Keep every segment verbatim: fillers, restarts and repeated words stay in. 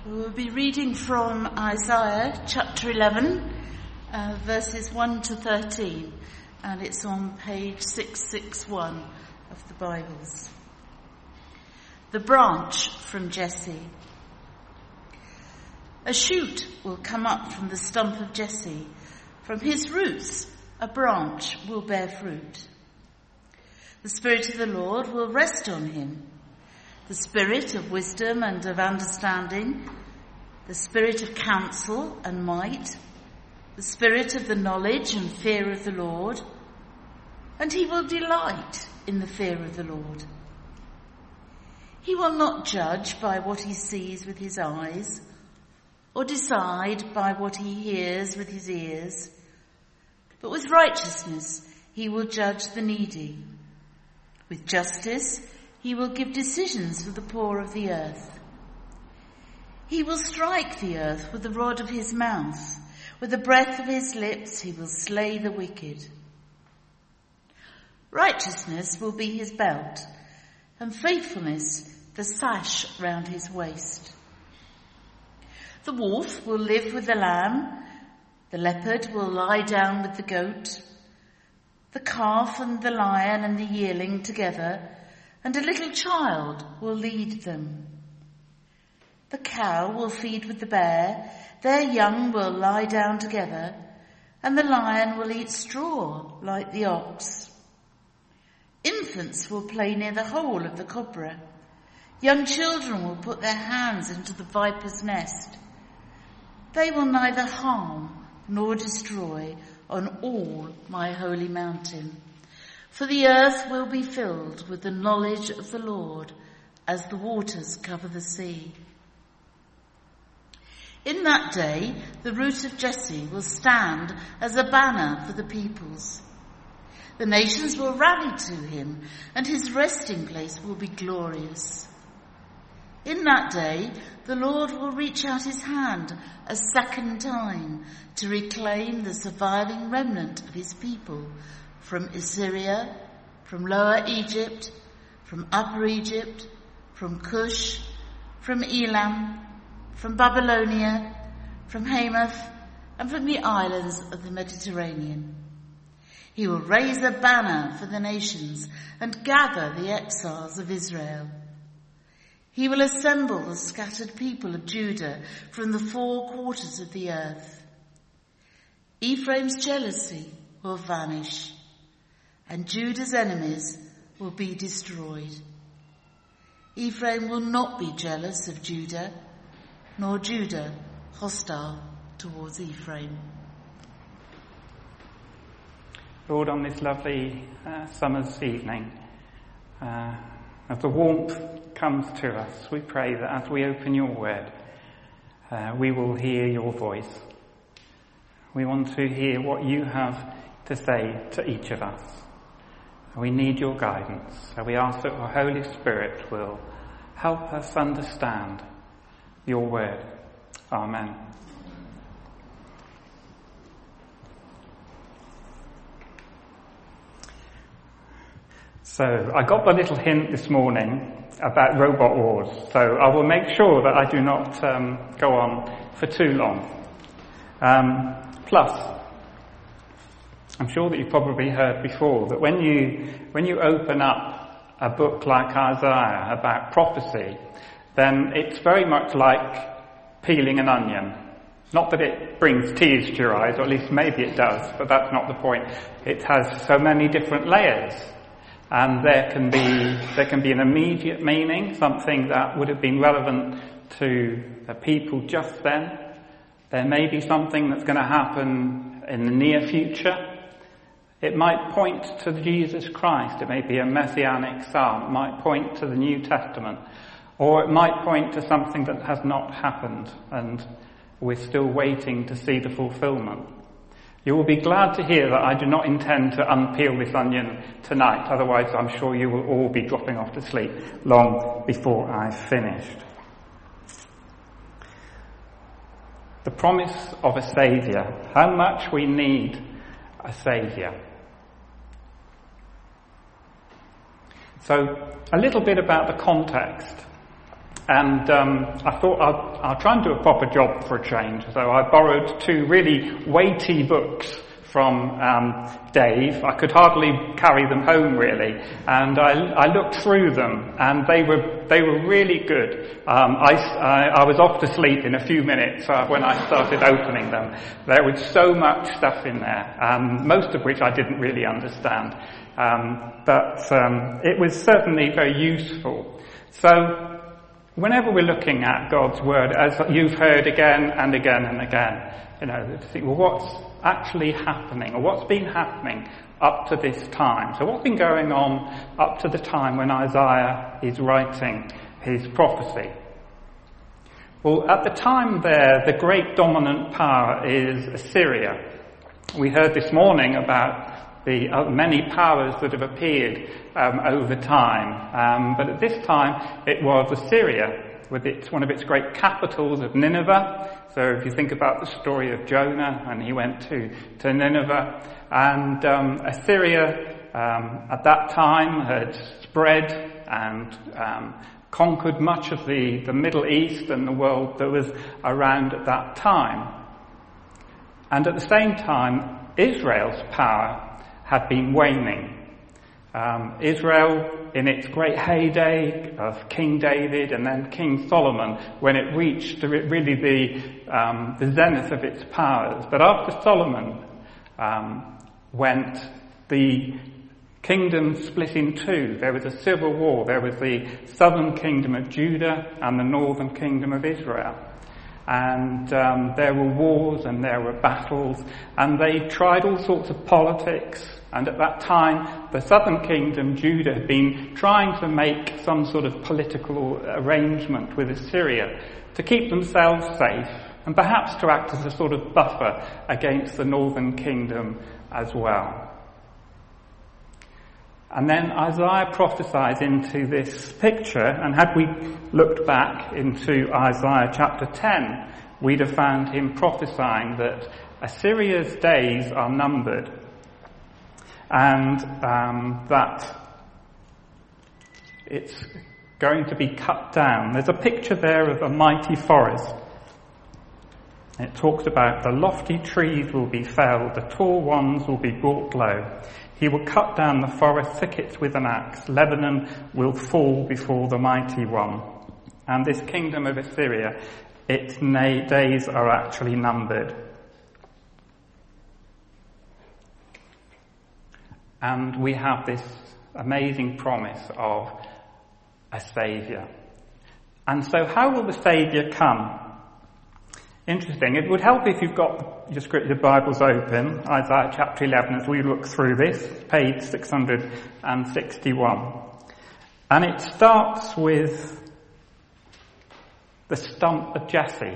We'll be reading from Isaiah chapter eleven, uh, verses one to thirteen, and it's on page six sixty-one of the Bibles. The branch from Jesse. A shoot will come up from the stump of Jesse. From his roots a branch will bear fruit. The Spirit of the Lord will rest on him. The Spirit of wisdom and of understanding, the Spirit of counsel and might, the Spirit of the knowledge and fear of the Lord, and he will delight in the fear of the Lord. He will not judge by what he sees with his eyes, or decide by what he hears with his ears, but with righteousness he will judge the needy. With justice he will give decisions for the poor of the earth. He will strike the earth with the rod of his mouth. With the breath of his lips he will slay the wicked. Righteousness will be his belt, and faithfulness the sash round his waist. The wolf will live with the lamb. The leopard will lie down with the goat. The calf and the lion and the yearling together, and a little child will lead them. The cow will feed with the bear, their young will lie down together, and the lion will eat straw like the ox. Infants will play near the hole of the cobra. Young children will put their hands into the viper's nest. They will neither harm nor destroy on all my holy mountain. For the earth will be filled with the knowledge of the Lord as the waters cover the sea. In that day, the root of Jesse will stand as a banner for the peoples. The nations will rally to him, and his resting place will be glorious. In that day, the Lord will reach out his hand a second time to reclaim the surviving remnant of his people from Assyria, from Lower Egypt, from Upper Egypt, from Cush, from Elam, from Babylonia, from Hamath, and from the islands of the Mediterranean. He will raise a banner for the nations and gather the exiles of Israel. He will assemble the scattered people of Judah from the four quarters of the earth. Ephraim's jealousy will vanish, and Judah's enemies will be destroyed. Ephraim will not be jealous of Judah, nor Judah hostile towards Ephraim. Lord, on this lovely uh, summer's evening, uh, as the warmth comes to us, we pray that as we open your word, uh, we will hear your voice. We want to hear what you have to say to each of us. We need your guidance, so we ask that the Holy Spirit will help us understand your word. Amen. So I got the little hint this morning about robot wars, so I will make sure that I do not um, go on for too long. Um, plus, I'm sure that you've probably heard before that when you when you open up a book like Isaiah about prophecy, then it's very much like peeling an onion. Not that it brings tears to your eyes, or at least maybe it does, but that's not the point. It has so many different layers. And there can be there can be an immediate meaning, something that would have been relevant to the people just then. There may be something that's going to happen in the near future. It might point to Jesus Christ. It may be a messianic psalm. It might point to the New Testament. Or it might point to something that has not happened and we're still waiting to see the fulfillment. You will be glad to hear that I do not intend to unpeel this onion tonight, otherwise I'm sure you will all be dropping off to sleep long before I've finished. The promise of a saviour. How much we need a saviour. So, a little bit about the context. And um, I thought I'll, I'll try and do a proper job for a change. So I borrowed two really weighty books from um, Dave. I could hardly carry them home, really. And I, I looked through them, and they were they were really good. Um, I, I, I was off to sleep in a few minutes uh, when I started opening them. There was so much stuff in there, um, most of which I didn't really understand. Um, but um, it was certainly very useful. So whenever we're looking at God's Word, as you've heard again and again and again, you know, to think, well, what's actually happening, or what's been happening up to this time? So what's been going on up to the time when Isaiah is writing his prophecy? Well, at the time there, the great dominant power is Assyria. We heard this morning about the uh, many powers that have appeared um, over time, um, but at this time it was Assyria, with its, one of its great capitals of Nineveh. So if you think about the story of Jonah, and he went to, to Nineveh, and um, Assyria um, at that time had spread and um, conquered much of the, the Middle East and the world that was around at that time. And at the same time, Israel's power had been waning. Um, Israel, in its great heyday of King David and then King Solomon, when it reached really the, um, the zenith of its powers. But after Solomon um, went, the kingdom split in two. There was a civil war. There was the southern kingdom of Judah and the northern kingdom of Israel. And um, there were wars and there were battles, and they tried all sorts of politics. And at that time, the southern kingdom, Judah, had been trying to make some sort of political arrangement with Assyria to keep themselves safe, and perhaps to act as a sort of buffer against the northern kingdom as well. And then Isaiah prophesies into this picture, and had we looked back into Isaiah chapter ten, we'd have found him prophesying that Assyria's days are numbered, and um, that it's going to be cut down. There's a picture there of a mighty forest. It talks about the lofty trees will be felled, the tall ones will be brought low. He will cut down the forest thickets with an axe. Lebanon will fall before the mighty one. And this kingdom of Assyria, its na- days are actually numbered. And we have this amazing promise of a Saviour. And so how will the Saviour come? Interesting. It would help if you've got your scripture Bibles open, Isaiah chapter eleven, as we look through this, page six hundred sixty-one. And it starts with the stump of Jesse.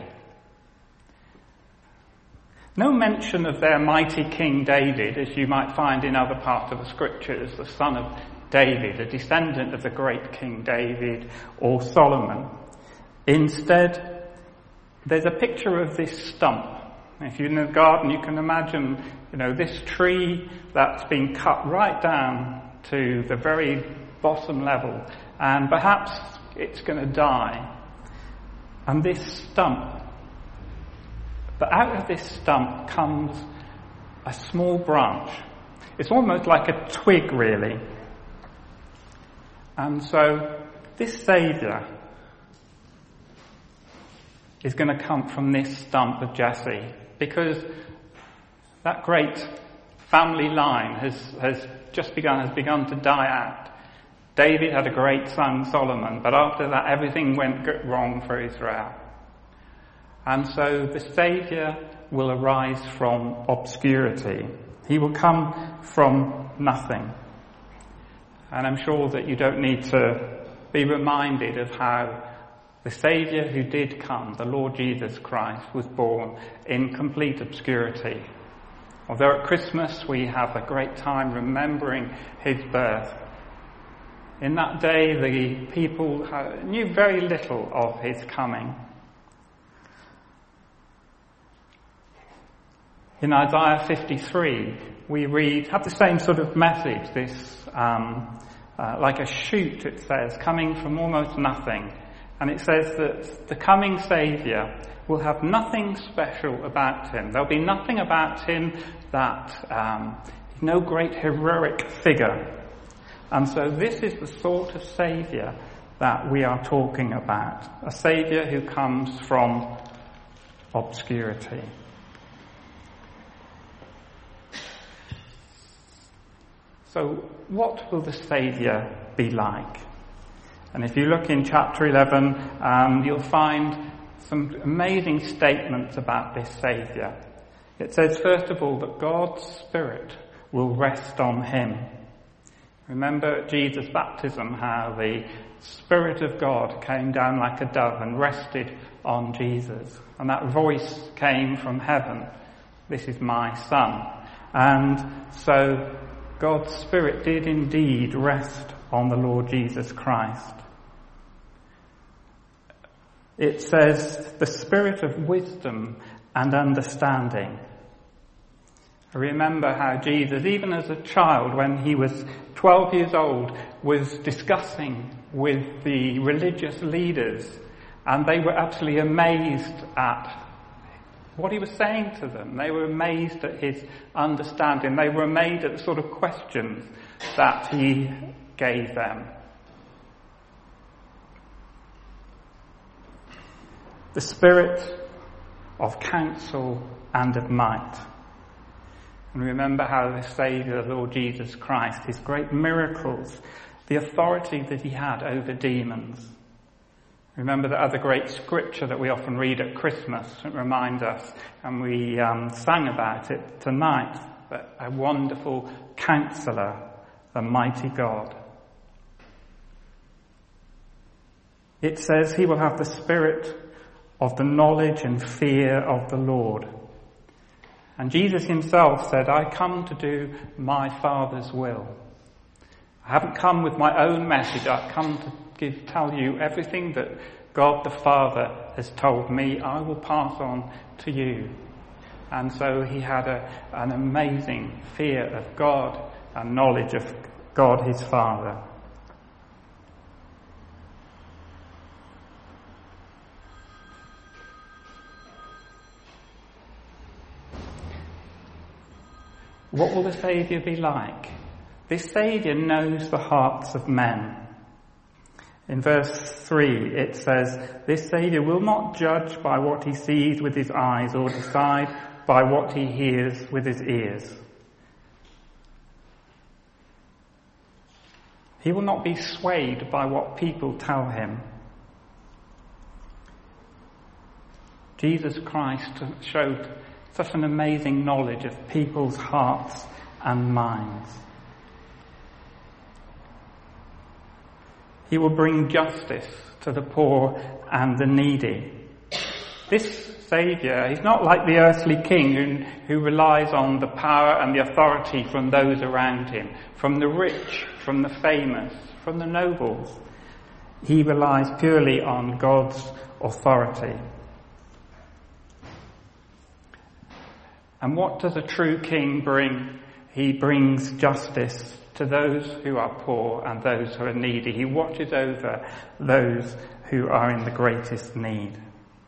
No mention of their mighty King David, as you might find in other parts of the scriptures, the son of David, a descendant of the great King David, or Solomon. Instead, there's a picture of this stump. If you're in the garden, you can imagine, you know, this tree that's been cut right down to the very bottom level, and perhaps it's going to die. And this stump, but out of this stump comes a small branch. It's almost like a twig, really. And so this Saviour is going to come from this stump of Jesse, because that great family line has, has just begun, has begun to die out. David had a great son, Solomon, but after that everything went wrong for Israel. And so the Saviour will arise from obscurity. He will come from nothing. And I'm sure that you don't need to be reminded of how the Saviour who did come, the Lord Jesus Christ, was born in complete obscurity. Although at Christmas we have a great time remembering his birth, in that day the people knew very little of his coming. In Isaiah fifty-three, we read, have the same sort of message, this, um, uh, like a shoot, it says, coming from almost nothing. And it says that the coming Saviour will have nothing special about him. There'll be nothing about him that, um, no great heroic figure. And so this is the sort of Saviour that we are talking about. A Saviour who comes from obscurity. So what will the Saviour be like? And if you look in chapter eleven, um, you'll find some amazing statements about this Saviour. It says, first of all, that God's Spirit will rest on him. Remember at Jesus' baptism how the Spirit of God came down like a dove and rested on Jesus. And that voice came from heaven, "This is my Son." And so God's Spirit did indeed rest on the Lord Jesus Christ. It says, the spirit of wisdom and understanding. I remember how Jesus, even as a child, when he was twelve years old, was discussing with the religious leaders, and they were absolutely amazed at what he was saying to them. They were amazed at his understanding. They were amazed at the sort of questions that he gave them. The spirit of counsel and of might. And remember how the Saviour, the Lord Jesus Christ, his great miracles, the authority that he had over demons. Remember the other great scripture that we often read at Christmas and remind us, and we um, sang about it tonight, but a wonderful Counselor, the mighty God. It says he will have the spirit of the knowledge and fear of the Lord. And Jesus himself said, I come to do my Father's will. I haven't come with my own message. I've come to give, tell you everything that God the Father has told me. I will pass on to you. And so he had a, an amazing fear of God and knowledge of God his Father. What will the Saviour be like? This Saviour knows the hearts of men. In verse three it says, this Saviour will not judge by what he sees with his eyes or decide by what he hears with his ears. He will not be swayed by what people tell him. Jesus Christ showed such an amazing knowledge of people's hearts and minds. He will bring justice to the poor and the needy. This Saviour, he's not like the earthly king who, who relies on the power and the authority from those around him, from the rich, from the famous, from the nobles. He relies purely on God's authority. And what does a true king bring? He brings justice to those who are poor and those who are needy. He watches over those who are in the greatest need.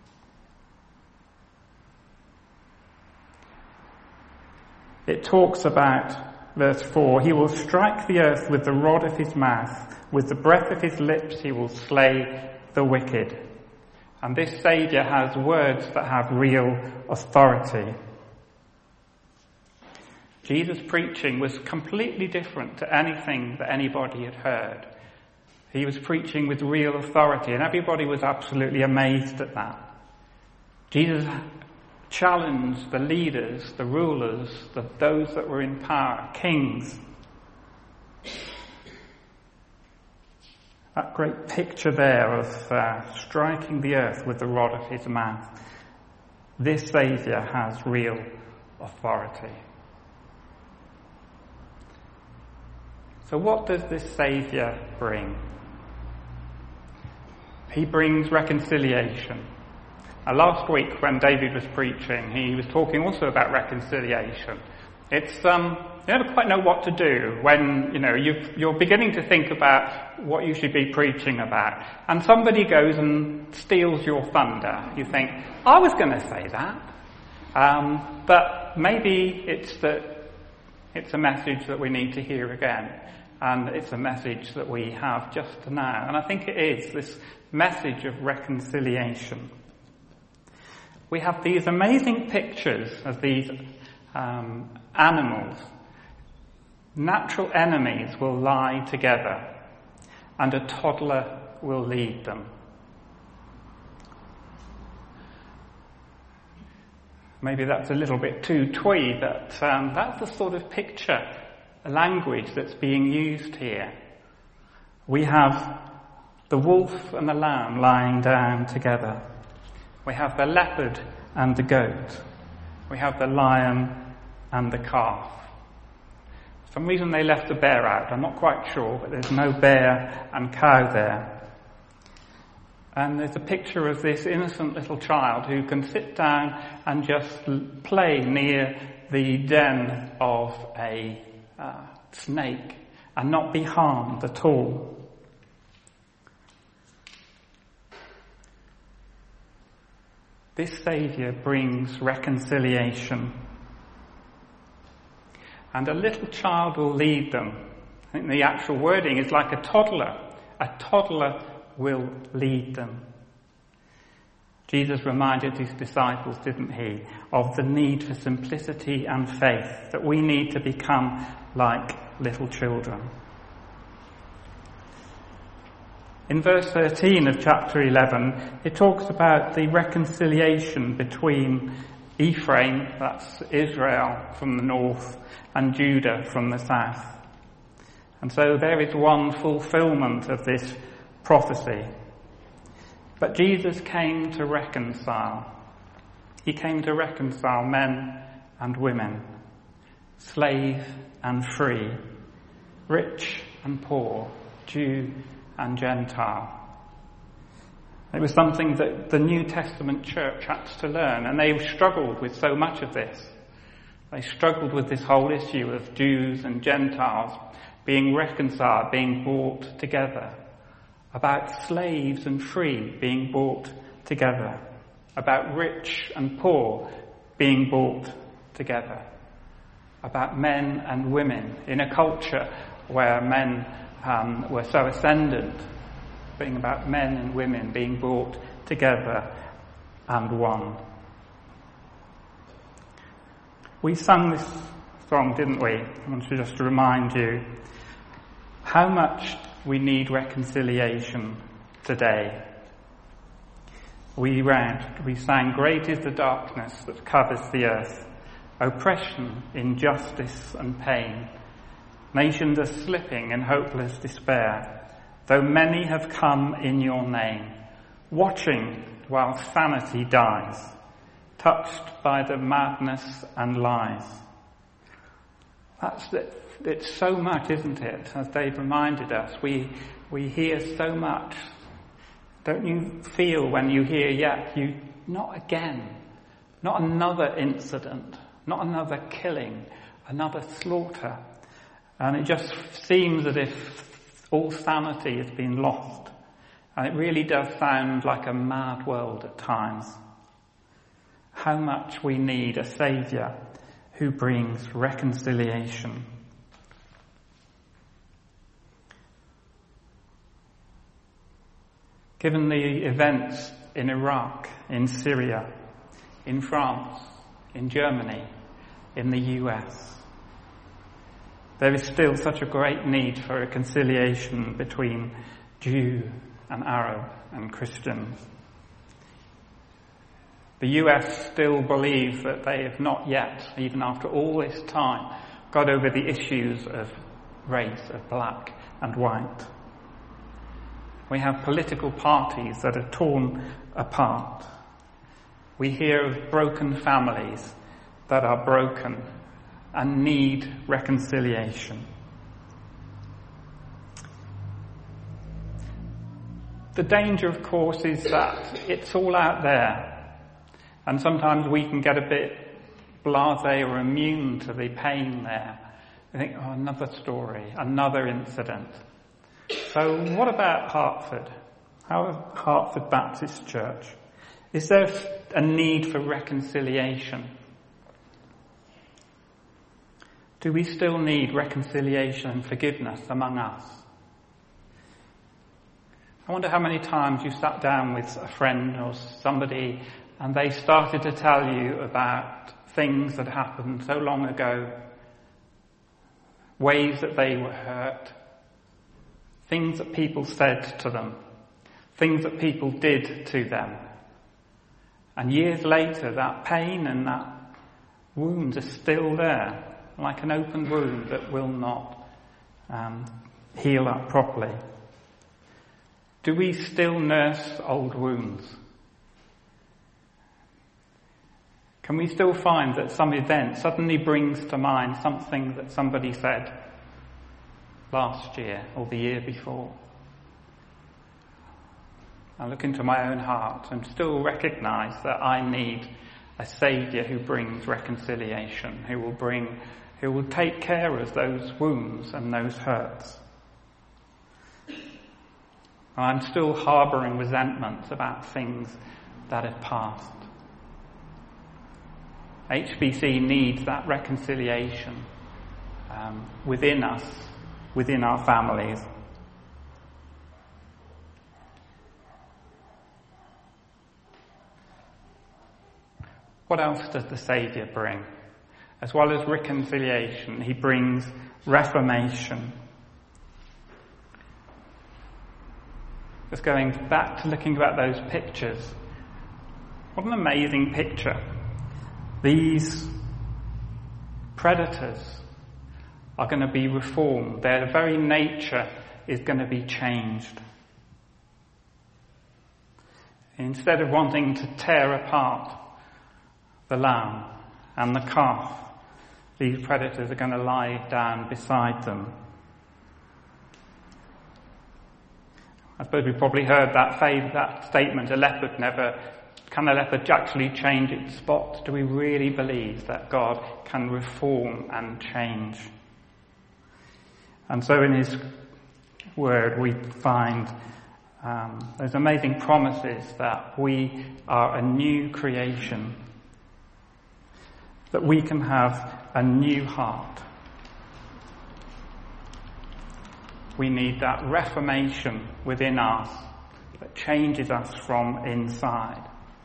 It talks about, verse four, he will strike the earth with the rod of his mouth. With the breath of his lips he will slay the wicked. And this Saviour has words that have real authority. Jesus' preaching was completely different to anything that anybody had heard. He was preaching with real authority, and everybody was absolutely amazed at that. Jesus challenged the leaders, the rulers, the, those that were in power, kings. That great picture there of uh, striking the earth with the rod of his mouth. This Saviour has real authority. So what does this Saviour bring? He brings reconciliation. Now, last week when David was preaching, he was talking also about reconciliation. It's, um, you never quite know what to do when, you know, you've, you're beginning to think about what you should be preaching about. And somebody goes and steals your thunder. You think, I was going to say that. Um, but maybe it's that it's a message that we need to hear again. And it's a message that we have just now. And I think it is this message of reconciliation. We have these amazing pictures of these um, animals. Natural enemies will lie together, and a toddler will lead them. Maybe that's a little bit too twee, but um, that's the sort of picture, language that's being used here. We have the wolf and the lamb lying down together. We have the leopard and the goat. We have the lion and the calf. For some reason they left the bear out. I'm not quite sure, but there's no bear and cow there. And there's a picture of this innocent little child who can sit down and just play near the den of a uh, snake and not be harmed at all. This Saviour brings reconciliation. And a little child will lead them. I think the actual wording is like a toddler. A toddler will lead them. Jesus reminded his disciples, didn't he, of the need for simplicity and faith, that we need to become like little children. In verse thirteen of chapter eleven, it talks about the reconciliation between Ephraim, that's Israel from the north, and Judah from the south. And so there is one fulfillment of this prophecy. But Jesus came to reconcile. He came to reconcile men and women, slave and free, rich and poor, Jew and Gentile. It was something that the New Testament church had to learn, and they struggled with so much of this. They struggled with this whole issue of Jews and Gentiles being reconciled, being brought together, about slaves and free being brought together, about rich and poor being brought together, about men and women in a culture where men um, were so ascendant, being about men and women being brought together and one. We sang this song, didn't we? I want to just remind you how much we need reconciliation today. We read, we sang, "Great is the darkness that covers the earth, oppression, injustice and pain. Nations are slipping in hopeless despair, though many have come in your name, watching while sanity dies, touched by the madness and lies." That's it. It's so much, isn't it? As they've reminded us, we we hear so much. Don't you feel when you hear, yet you not again, not another incident, not another killing, another slaughter, and it just seems as if all sanity has been lost, and it really does sound like a mad world at times. How much we need a Saviour who brings reconciliation. Given the events in Iraq, in Syria, in France, in Germany, in the U S, there is still such a great need for reconciliation between Jew and Arab and Christians. The U S still believe that they have not yet, even after all this time, got over the issues of race, of black and white. We have political parties that are torn apart. We hear of broken families that are broken and need reconciliation. The danger, of course, is that it's all out there. And sometimes we can get a bit blasé or immune to the pain there. I think, oh, another story, another incident. So what about Hartford? How Hartford Baptist Church? Is there a need for reconciliation? Do we still need reconciliation and forgiveness among us? I wonder how many times you sat down with a friend or somebody and they started to tell you about things that happened so long ago, ways that they were hurt, things that people said to them, things that people did to them. And years later, that pain and that wound are still there, like an open wound that will not um, heal up properly. Do we still nurse old wounds? Can we still find that some event suddenly brings to mind something that somebody said last year or the year before? I look into my own heart and still recognise that I need a Saviour who brings reconciliation, who will bring, who will take care of those wounds and those hurts. And I'm still harbouring resentment about things that have passed. H B C needs that reconciliation um, within us, within our families. What else does the Saviour bring? As well as reconciliation, he brings reformation. Just going back to looking at those pictures. What an amazing picture. These predators are going to be reformed. Their very nature is going to be changed. Instead of wanting to tear apart the lamb and the calf, these predators are going to lie down beside them. I suppose we've probably heard that, fav- that statement, a leopard never, can a leopard actually change its spots? Do we really believe that God can reform and change? And so in his word we find um, those amazing promises that we are a new creation, that we can have a new heart. We need that reformation within us that changes us from inside.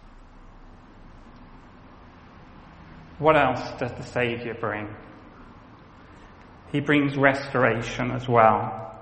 What else does the Saviour bring? He brings restoration as well.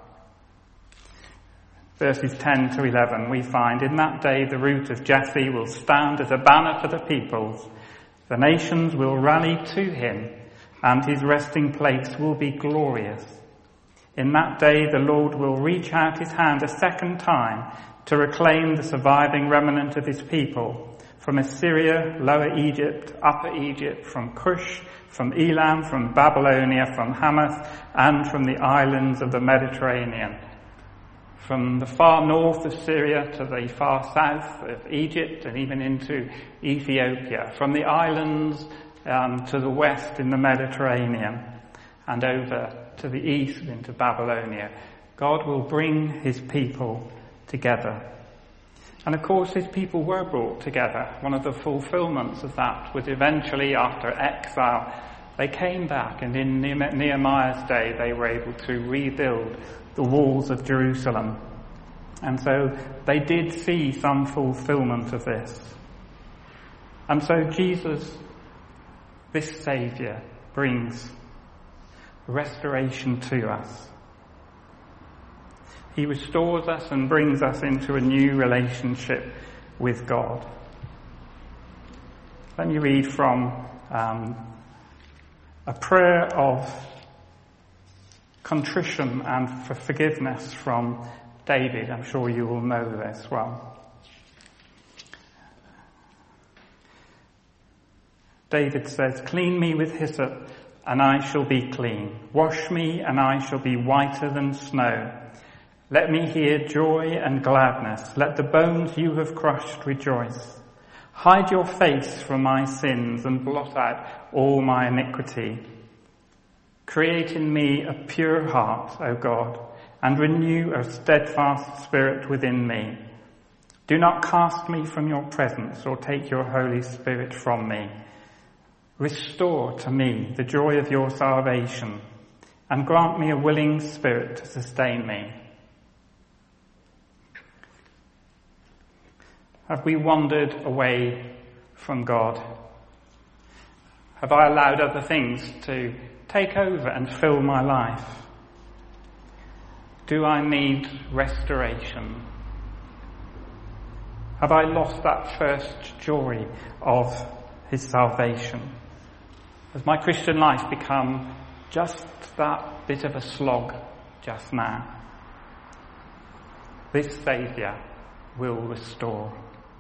Verses ten to eleven, we find, in that day the root of Jesse will stand as a banner for the peoples. The nations will rally to him, and his resting place will be glorious. In that day the Lord will reach out his hand a second time to reclaim the surviving remnant of his people from Assyria, Lower Egypt, Upper Egypt, from Cush, from Elam, from Babylonia, from Hamath, and from the islands of the Mediterranean. From the far north of Syria to the far south of Egypt and even into Ethiopia. From the islands um, to the west in the Mediterranean and over to the east into Babylonia. God will bring his people together. And of course his people were brought together. One of the fulfillments of that was eventually after exile they came back, and in Nehemiah's day they were able to rebuild the walls of Jerusalem. And so they did see some fulfillment of this. And so Jesus, this Saviour, brings restoration to us. He restores us and brings us into a new relationship with God. Let me read from um, a prayer of contrition and for forgiveness from David. I'm sure you will know this well. David says, "Clean me with hyssop, and I shall be clean. Wash me, and I shall be whiter than snow. Let me hear joy and gladness. Let the bones you have crushed rejoice. Hide your face from my sins and blot out all my iniquity. Create in me a pure heart, O God, and renew a steadfast spirit within me. Do not cast me from your presence or take your Holy Spirit from me. Restore to me the joy of your salvation and grant me a willing spirit to sustain me. Have we wandered away from God? Have I allowed other things to take over and fill my life? Do I need restoration? Have I lost that first joy of his salvation? Has my Christian life become just that bit of a slog just now? This Saviour will restore.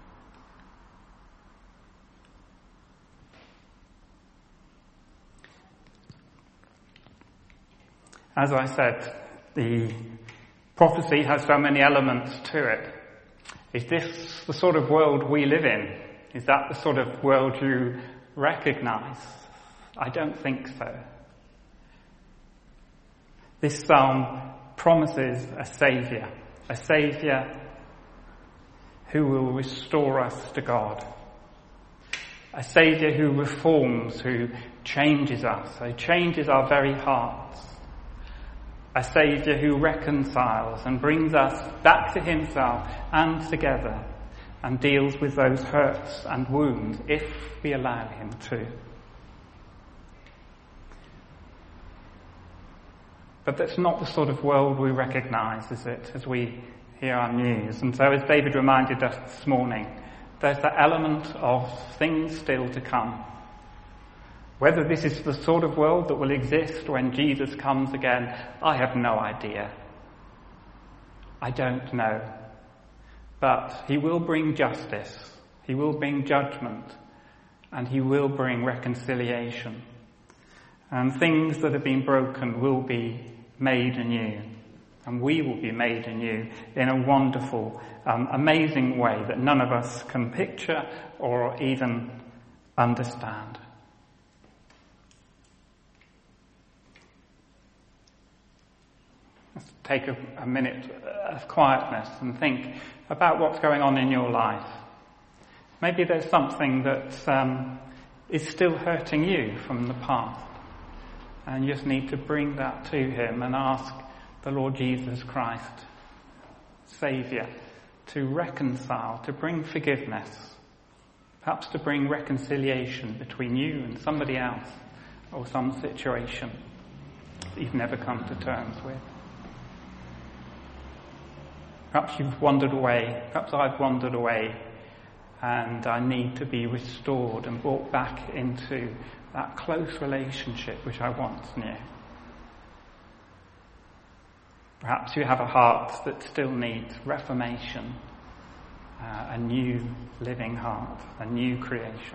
As I said, the prophecy has so many elements to it. Is this the sort of world we live in? Is that the sort of world you recognise? I don't think so. This psalm promises a saviour, a saviour who will restore us to God. A saviour who reforms, who changes us, who changes our very hearts. A saviour who reconciles and brings us back to himself and together and deals with those hurts and wounds if we allow him to. But that's not the sort of world we recognise, is it, as we hear our news? And so as David reminded us this morning, there's that element of things still to come. Whether this is the sort of world that will exist when Jesus comes again, I have no idea. I don't know. But he will bring justice, he will bring judgment, and he will bring reconciliation. And things that have been broken will be made anew. And we will be made anew in a wonderful, um, amazing way that none of us can picture or even understand. Let's take a, a minute of quietness and think about what's going on in your life. Maybe there's something that um, is still hurting you from the past. And you just need to bring that to him and ask the Lord Jesus Christ, Saviour, to reconcile, to bring forgiveness, perhaps to bring reconciliation between you and somebody else or some situation that you've never come to terms with. Perhaps you've wandered away, perhaps I've wandered away, and I need to be restored and brought back into that close relationship which I once knew. Perhaps you have a heart that still needs reformation, uh, a new living heart, a new creation.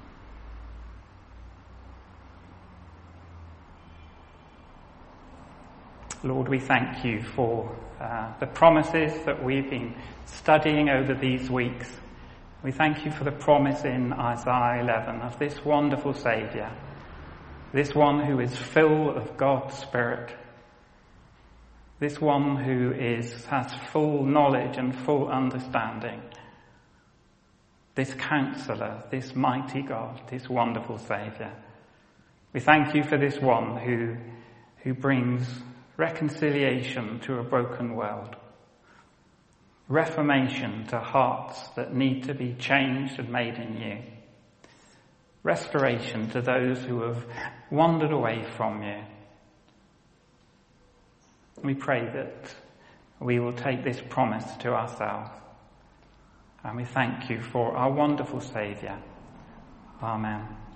Lord, we thank you for uh, the promises that we've been studying over these weeks. We thank you for the promise in Isaiah eleven of this wonderful Saviour, this one who is full of God's Spirit, this one who is has full knowledge and full understanding, this Counsellor, this mighty God, this wonderful Saviour. We thank you for this one who, who brings reconciliation to a broken world, reformation to hearts that need to be changed and made anew, restoration to those who have wandered away from you. We pray that we will take this promise to ourselves, and we thank you for our wonderful Saviour. Amen.